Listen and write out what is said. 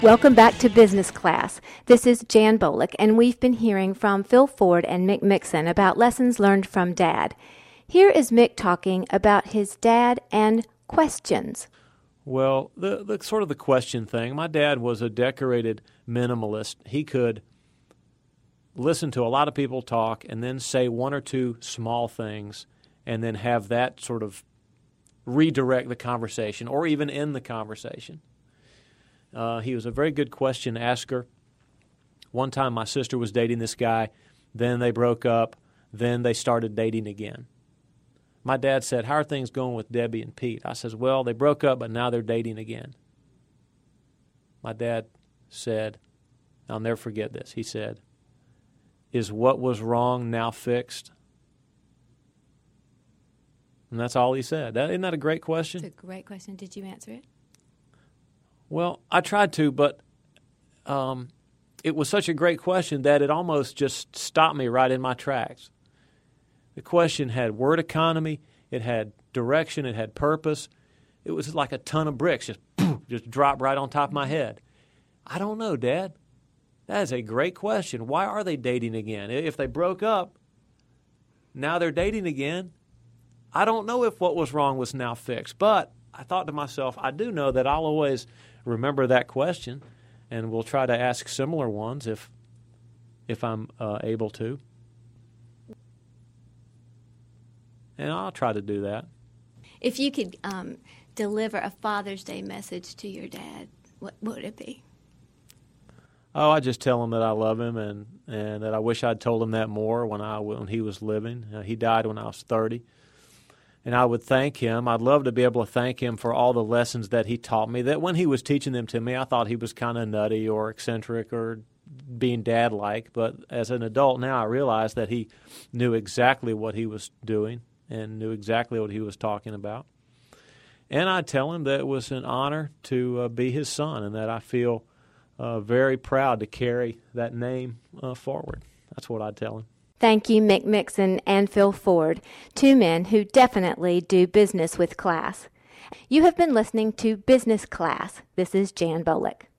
Welcome back to Business Class. This is Jan Bolick, and we've been hearing from Phil Ford and Mick Mixon about lessons learned from Dad. Here is Mick talking about his dad and questions. Well, the sort of the question thing, my dad was a decorated minimalist. He could listen to a lot of people talk and then say one or two small things and then have that sort of redirect the conversation or even end the conversation. He was a very good question asker. One time my sister was dating this guy, then they broke up, then they started dating again. My dad said, "How are things going with Debbie and Pete?" I says, "Well, they broke up, but now they're dating again." My dad said, I'll never forget this, he said, "Is what was wrong now fixed?" And that's all he said. Isn't that a great question? It's a great question. Did you answer it? Well, I tried to, but it was such a great question that it almost just stopped me right in my tracks. The question had word economy, it had direction, it had purpose. It was like a ton of bricks just dropped right on top of my head. I don't know, Dad. That is a great question. Why are they dating again? If they broke up, now they're dating again. I don't know if what was wrong was now fixed, but I thought to myself, I do know that I'll always remember that question, and we'll try to ask similar ones if I'm able to. And I'll try to do that. If you could deliver a Father's Day message to your dad, what would it be? Oh, I just tell him that I love him and that I wish I'd told him that more when he was living. He died when I was 30. And I would thank him. I'd love to be able to thank him for all the lessons that he taught me, that when he was teaching them to me, I thought he was kind of nutty or eccentric or being dad-like. But as an adult now, I realize that he knew exactly what he was doing and knew exactly what he was talking about. And I'd tell him that it was an honor to be his son and that I feel very proud to carry that name forward. That's what I'd tell him. Thank you, Mick Mixon and Phil Ford, two men who definitely do business with class. You have been listening to Business Class. This is Jan Bolick.